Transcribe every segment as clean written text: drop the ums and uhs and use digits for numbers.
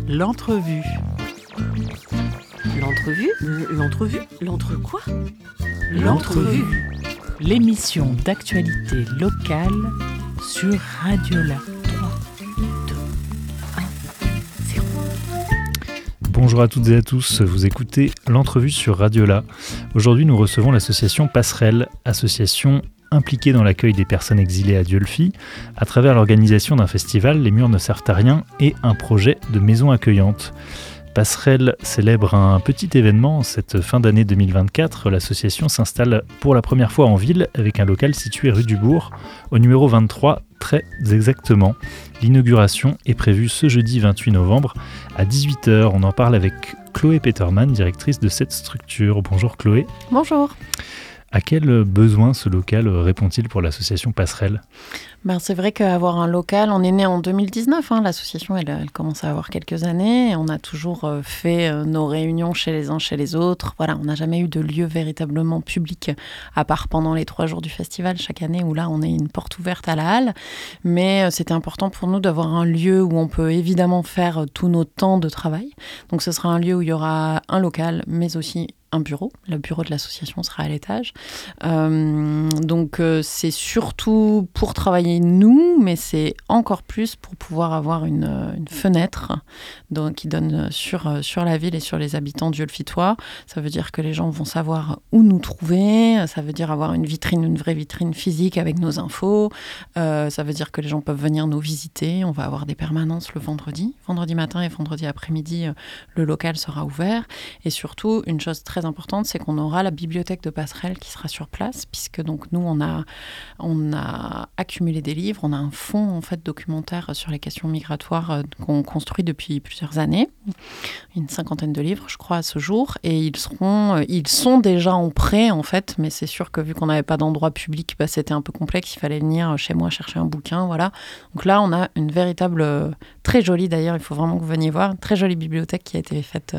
L'entrevue. L'entrevue ? L'entre quoi ? L'entrevue. L'émission d'actualité locale sur Radiola. 3, 2, 1, 0. Bonjour à toutes et à tous, vous écoutez l'entrevue sur Radiola. Aujourd'hui, nous recevons l'association Passerelle, association impliquée dans l'accueil des personnes exilées à Dieulefit, à travers l'organisation d'un festival Les Murs ne servent à rien et un projet de maison accueillante. Passerelle célèbre un petit événement. Cette fin d'année 2024, l'association s'installe pour la première fois en ville avec un local situé rue du Bourg, au numéro 23, très exactement. L'inauguration est prévue ce jeudi 28 novembre à 18h. On en parle avec Chloé Peterman, directrice de cette structure. Bonjour Chloé. Bonjour. À quel besoin ce local répond-il pour l'association Passerelle ? C'est vrai qu'avoir un local, on est né en 2019, l'association elle commence à avoir quelques années, on a toujours fait nos réunions chez les uns, chez les autres, voilà, on n'a jamais eu de lieu véritablement public, à part pendant les 3 jours du festival chaque année, où là on est une porte ouverte à la halle, mais c'était important pour nous d'avoir un lieu où on peut évidemment faire tous nos temps de travail, donc ce sera un lieu où il y aura un local, mais aussi un bureau. Le bureau de l'association sera à l'étage. Donc, c'est surtout pour travailler nous, mais c'est encore plus pour pouvoir avoir une fenêtre qui donne sur la ville et sur les habitants dieulefitois. Ça veut dire que les gens vont savoir où nous trouver. Ça veut dire avoir une vraie vitrine physique avec nos infos. Ça veut dire que les gens peuvent venir nous visiter. On va avoir des permanences le vendredi matin et vendredi après-midi. Le local sera ouvert. Et surtout, une chose très importante, c'est qu'on aura la bibliothèque de Passerelle qui sera sur place, puisque donc nous, on a accumulé des livres, on a un fonds en fait documentaire sur les questions migratoires qu'on construit depuis plusieurs années, une 50aine de livres, je crois, à ce jour, et ils sont déjà en prêt en fait, mais c'est sûr que vu qu'on n'avait pas d'endroit public, c'était un peu complexe, il fallait venir chez moi chercher un bouquin, voilà. Donc là, on a une véritable, très jolie d'ailleurs, il faut vraiment que vous veniez voir, une très jolie bibliothèque qui a été faite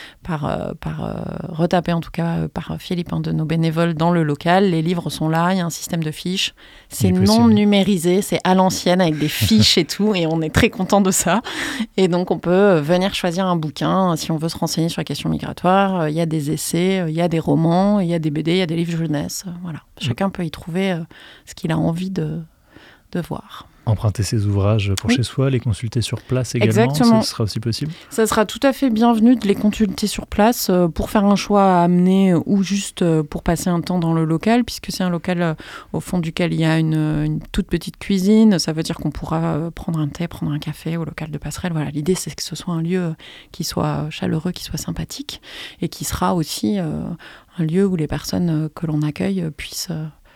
retapée en tout cas par Philippe, un de nos bénévoles dans le local. Les livres sont là, il y a un système de fiches. C'est non numérisé, c'est à l'ancienne avec des fiches et tout, et on est très content de ça. Et donc on peut venir choisir un bouquin si on veut se renseigner sur la question migratoire. Il y a des essais, il y a des romans, il y a des BD, il y a des livres jeunesse. Voilà. Chacun peut y trouver ce qu'il a envie de voir. Emprunter ces ouvrages pour chez soi, les consulter sur place également, exactement. Ça sera aussi possible ? Ça sera tout à fait bienvenu de les consulter sur place pour faire un choix à amener ou juste pour passer un temps dans le local, puisque c'est un local au fond duquel il y a une toute petite cuisine. Ça veut dire qu'on pourra prendre un thé, prendre un café au local de Passerelle. Voilà, l'idée, c'est que ce soit un lieu qui soit chaleureux, qui soit sympathique et qui sera aussi un lieu où les personnes que l'on accueille puissent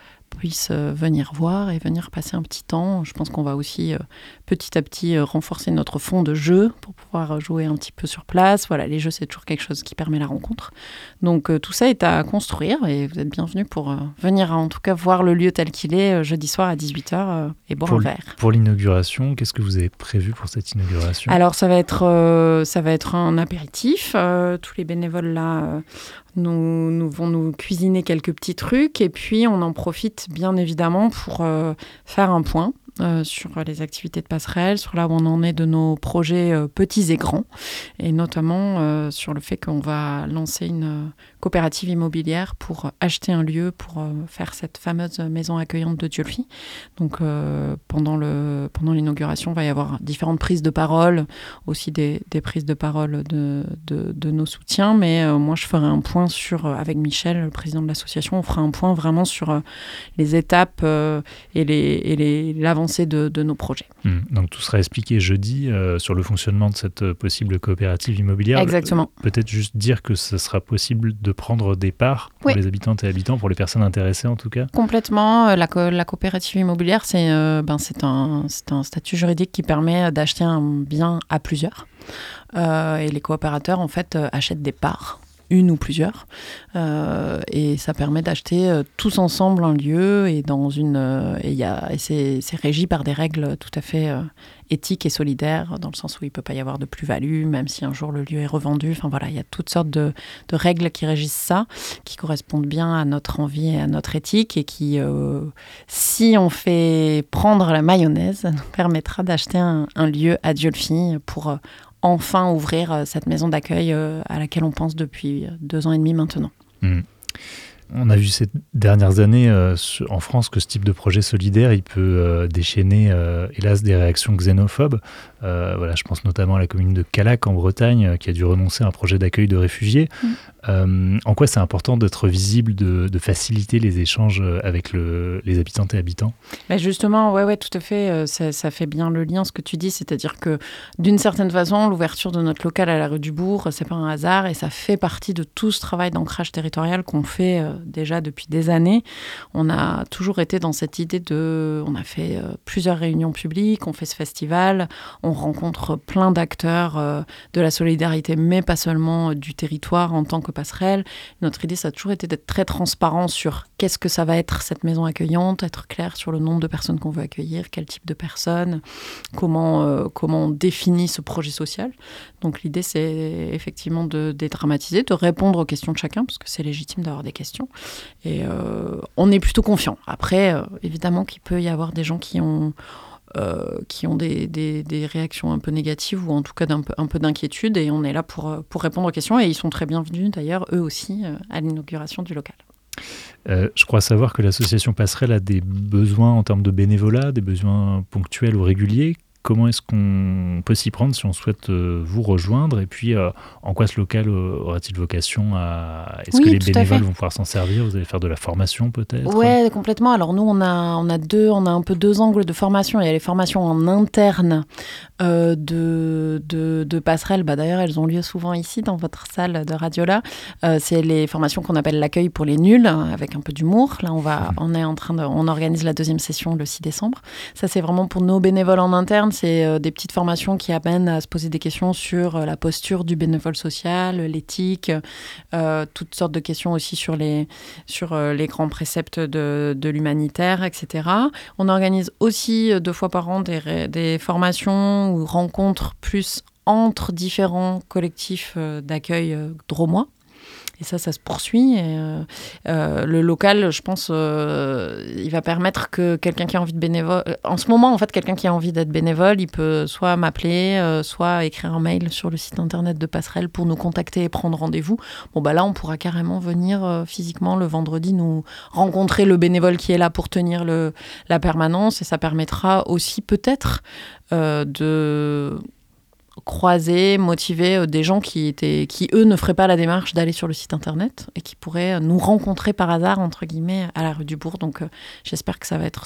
venir voir et venir passer un petit temps. Je pense qu'on va aussi petit à petit renforcer notre fond de jeu pour pouvoir jouer un petit peu sur place. Voilà, les jeux, c'est toujours quelque chose qui permet la rencontre. Donc tout ça est à construire et vous êtes bienvenus pour venir en tout cas voir le lieu tel qu'il est jeudi soir à 18h et boire un verre. Pour l'inauguration, qu'est-ce que vous avez prévu pour cette inauguration ? Alors ça va être un apéritif. Tous les bénévoles là nous vont nous cuisiner quelques petits trucs et puis on en profite bien évidemment pour faire un point sur les activités de Passerelle, sur là où on en est de nos projets petits et grands, et notamment sur le fait qu'on va lancer une coopérative immobilière pour acheter un lieu pour faire cette fameuse maison accueillante de Dieulefit. Donc pendant l'inauguration, il va y avoir différentes prises de parole, aussi des prises de parole de nos soutiens, mais moi je ferai un point avec Michel, le président de l'association, on fera un point vraiment sur les étapes et l'avancée de nos projets. Donc tout sera expliqué jeudi sur le fonctionnement de cette possible coopérative immobilière. Exactement. Peut-être juste dire que ce sera possible de prendre des parts pour les habitantes et habitants, pour les personnes intéressées en tout cas. Complètement. La coopérative immobilière, c'est un statut juridique qui permet d'acheter un bien à plusieurs. Et les coopérateurs, en fait, achètent des parts, une ou plusieurs, et ça permet d'acheter tous ensemble un lieu et c'est régi par des règles tout à fait éthique et solidaire, dans le sens où il ne peut pas y avoir de plus-value, même si un jour le lieu est revendu. Enfin voilà, il y a toutes sortes de règles qui régissent ça, qui correspondent bien à notre envie et à notre éthique, et qui, si on fait prendre la mayonnaise, nous permettra d'acheter un lieu à Dieulefit pour enfin ouvrir cette maison d'accueil à laquelle on pense depuis 2 ans et demi maintenant. On a vu ces dernières années en France que ce type de projet solidaire, il peut déchaîner, hélas, des réactions xénophobes. Je pense notamment à la commune de Callac en Bretagne, qui a dû renoncer à un projet d'accueil de réfugiés. En quoi c'est important d'être visible, de faciliter les échanges avec les habitantes et habitants ? Justement, ouais, tout à fait. Ça fait bien le lien, ce que tu dis. C'est-à-dire que, d'une certaine façon, l'ouverture de notre local à la rue du Bourg, c'est pas un hasard et ça fait partie de tout ce travail d'ancrage territorial qu'on fait déjà depuis des années. On a toujours été dans cette idée on a fait plusieurs réunions publiques, on fait ce festival, on rencontre plein d'acteurs de la solidarité, mais pas seulement du territoire en tant que passerelle. Notre idée, ça a toujours été d'être très transparent sur qu'est-ce que ça va être cette maison accueillante, être clair sur le nombre de personnes qu'on veut accueillir, quel type de personnes, comment on définit ce projet social. Donc l'idée, c'est effectivement de dédramatiser, de répondre aux questions de chacun, parce que c'est légitime d'avoir des questions. Et on est plutôt confiant. Après, évidemment qu'il peut y avoir des gens qui ont des réactions un peu négatives ou en tout cas un peu d'inquiétude, et on est là pour répondre aux questions, et ils sont très bienvenus d'ailleurs eux aussi à l'inauguration du local. Je crois savoir que l'association Passerelle a des besoins en termes de bénévolat, des besoins ponctuels ou réguliers. Comment est-ce qu'on peut s'y prendre si on souhaite vous rejoindre ? Et puis, en quoi ce local aura-t-il vocation à... Est-ce que les bénévoles vont pouvoir s'en servir ? Vous allez faire de la formation peut-être ? Oui, complètement. Alors nous, on a un peu 2 angles de formation. Il y a les formations en interne de Passerelle. D'ailleurs, elles ont lieu souvent ici, dans votre salle de Radiola. C'est les formations qu'on appelle l'accueil pour les nuls, avec un peu d'humour. Là, on organise la 2e session le 6 décembre. Ça, c'est vraiment pour nos bénévoles en interne. C'est des petites formations qui amènent à se poser des questions sur la posture du bénévole social, l'éthique, toutes sortes de questions aussi sur les grands préceptes de l'humanitaire, etc. On organise aussi 2 fois par an des formations ou rencontres plus entre différents collectifs d'accueil drômois. Et ça se poursuit. Et, le local, je pense, il va permettre que quelqu'un qui a envie de bénévole... En ce moment, en fait, quelqu'un qui a envie d'être bénévole, il peut soit m'appeler, soit écrire un mail sur le site internet de Passerelle pour nous contacter et prendre rendez-vous. Là, on pourra carrément venir physiquement le vendredi nous rencontrer le bénévole qui est là pour tenir la permanence. Et ça permettra aussi peut-être de... croiser, motiver des gens qui eux ne feraient pas la démarche d'aller sur le site internet et qui pourraient nous rencontrer par hasard entre guillemets à la rue du Bourg. Donc j'espère que ça va être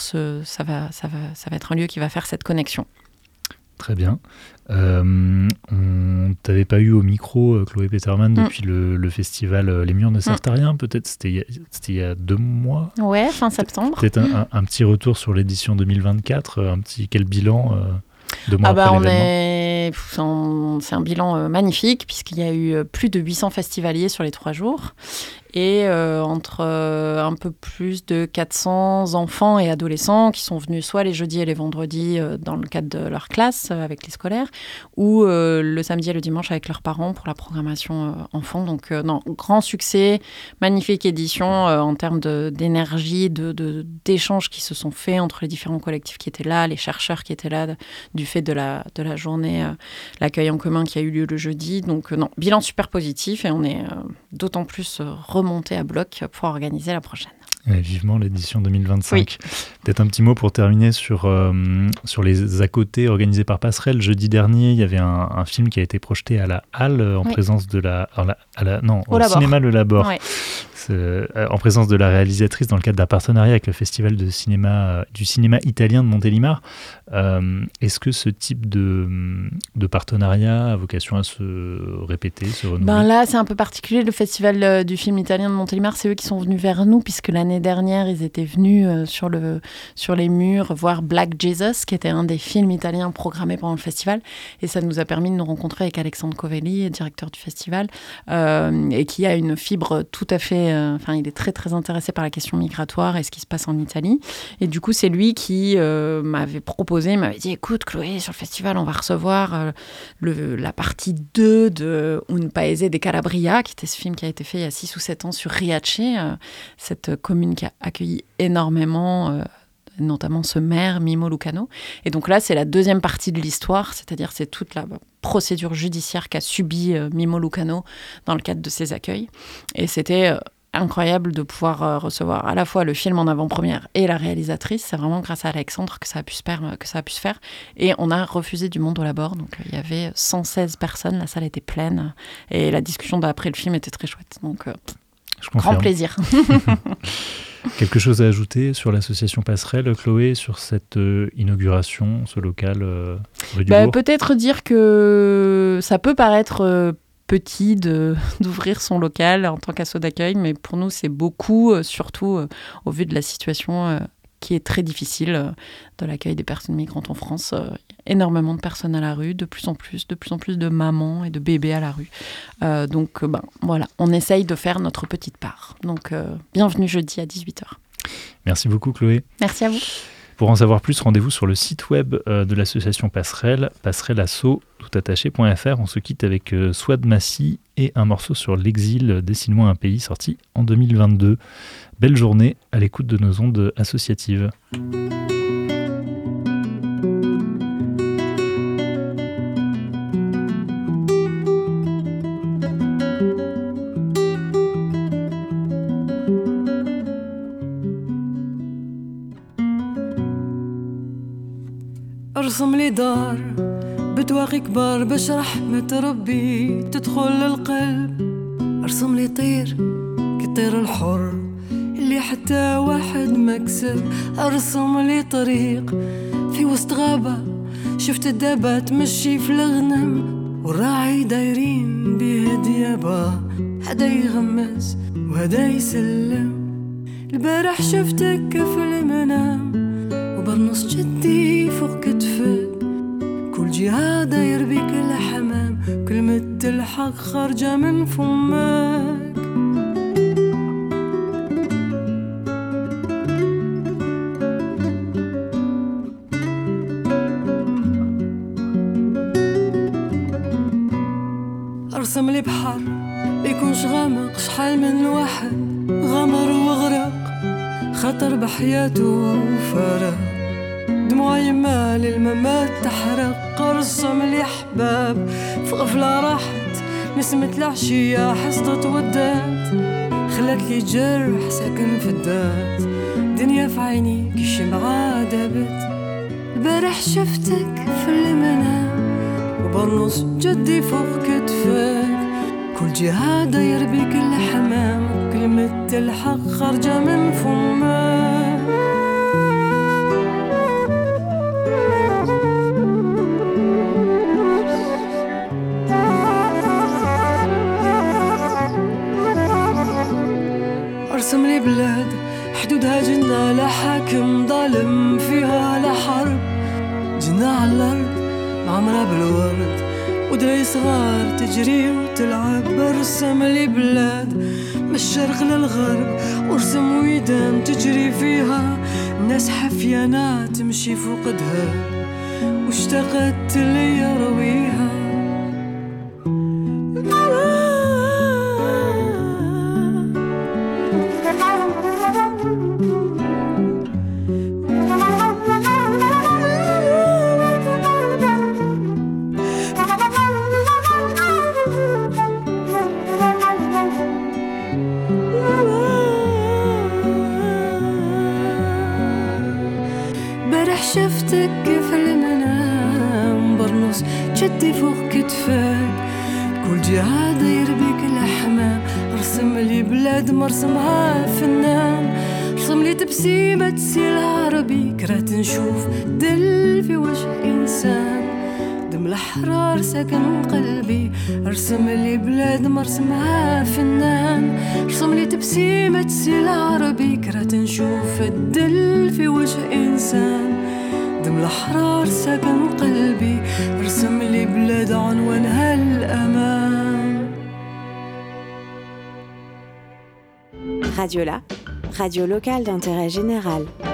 un lieu qui va faire cette connexion. Très bien. On t'avait pas eu au micro, Chloé Peterman, depuis le festival Les Murs ne servent à rien, peut-être c'était il y a 2 mois. Ouais, fin septembre. Peut-être un petit retour sur l'édition 2024, quel bilan 2 mois après l'événement. C'est un bilan magnifique puisqu'il y a eu plus de 800 festivaliers sur les 3 jours et entre un peu plus de 400 enfants et adolescents qui sont venus soit les jeudis et les vendredis dans le cadre de leur classe avec les scolaires ou le samedi et le dimanche avec leurs parents pour la programmation enfants. Donc grand succès, magnifique édition en termes d'énergie, d'échanges qui se sont faits entre les différents collectifs qui étaient là, les chercheurs qui étaient là du fait de la journée l'accueil en commun qui a eu lieu le jeudi. Donc bilan super positif et on est d'autant plus remonté à bloc pour organiser la prochaine. Et vivement l'édition 2025. Oui. Peut-être un petit mot pour terminer sur les à-côtés organisés par Passerelle. Jeudi dernier, il y avait un film qui a été projeté à la Halle en présence de au cinéma Le Labor. Ouais. En présence de la réalisatrice dans le cadre d'un partenariat avec le festival du cinéma italien de Montélimar. Est-ce que ce type de partenariat a vocation à se répéter, se renouveler ? Là, c'est un peu particulier. Le festival du film italien de Montélimar, c'est eux qui sont venus vers nous, puisque l'année dernière, ils étaient venus sur les murs voir Black Jesus, qui était un des films italiens programmés pendant le festival. Et ça nous a permis de nous rencontrer avec Alexandre Covelli, directeur du festival, et qui a une fibre tout à fait... il est très, très intéressé par la question migratoire et ce qui se passe en Italie. Et du coup, c'est lui qui m'avait dit, écoute, Chloé, sur le festival, on va recevoir la partie 2 de Un Paese de Calabria, qui était ce film qui a été fait il y a 6 ou 7 ans sur Riace, cette commune qui a accueilli énormément notamment ce maire, Mimo Lucano. Et donc là, c'est la deuxième partie de l'histoire, c'est-à-dire c'est toute la procédure judiciaire qu'a subie Mimo Lucano dans le cadre de ses accueils. Et c'était incroyable de pouvoir recevoir à la fois le film en avant-première et la réalisatrice. C'est vraiment grâce à Alexandre que ça a pu se faire. Et on a refusé du monde au labor. Donc il y avait 116 personnes, la salle était pleine. Et la discussion d'après le film était très chouette. Donc grand plaisir. Quelque chose à ajouter sur l'association Passerelle, Chloé, sur cette inauguration, ce local rue du Bourg ? Peut-être dire que ça peut paraître petit d'ouvrir son local en tant qu'asso d'accueil, mais pour nous, c'est beaucoup, surtout au vu de la situation qui est très difficile de l'accueil des personnes migrantes en France. Énormément de personnes à la rue, de plus en plus de mamans et de bébés à la rue. Donc, voilà, on essaye de faire notre petite part. Donc, bienvenue jeudi à 18h. Merci beaucoup, Chloé. Merci à vous. Pour en savoir plus, rendez-vous sur le site web de l'association Passerelle, passerelleasso.fr. On se quitte avec Swad Massi et un morceau sur l'exil, Dessine-moi un pays, sorti en 2022. Belle journée à l'écoute de nos ondes associatives. ارسم لي دار بتواقي كبار باش رحمة ربي تدخل للقلب. ارسم لي طير كطير الحر اللي حتى واحد مكسب. ارسم لي طريق في وسط غابة شفت الدابة تمشي في الغنم والراعي دايرين بيه ديابة. هدا يغمس وهدا يسلم. البارح شفتك في المنام وبرنص جدي فوق كتفك. كل جهة داير بيك الحمام كلمة الحق خارجة من فمك. ارسم لي بحر يكونش غامق. شحال من واحد غمر وغرق خطر بحياته وفارق. دموع يما للممات تحرق. ارسم لي حباب في غفلة راحت نسمة العشية حصدت ودات. خلت لي جرح ساكن في الذات. دنيا في عيني كي الشمعة دابت. البارح شفتك في المنام وبرنص جدي فوق كتفك. كل جهة داير بيك الحمام كلمة الحق خارجة من فمك. ارسم لي بلاد حدودها جنة لا حاكم ظالم فيها لا حرب. جنة على الأرض معمرة بالورد ودري صغار تجري وتلعب. ارسم لي بلاد من الشرق للغرب وارسم ويدان تجري فيها الناس حفيانة تمشي فوقدها واشتقت لي يرويها. شفتك في المنام برنص جدي فوق كتفك. كل جهة داير بيك الحمام. ارسم لي بلاد مرسمها فنان. ارسم لي تبسيمة تسيل عربي كرهت نشوف دل في وجه إنسان. دم الأحرار ساكن قلبي. ارسم لي بلاد مرسمها فنان. ارسم لي تبسيمة تسيل عربي كرهت نشوف الدل في وجه إنسان. دم الأحرار ساكن قلبي. ارسم لي بلاد عنوانها الأمان. Radiola, radio locale d'intérêt général.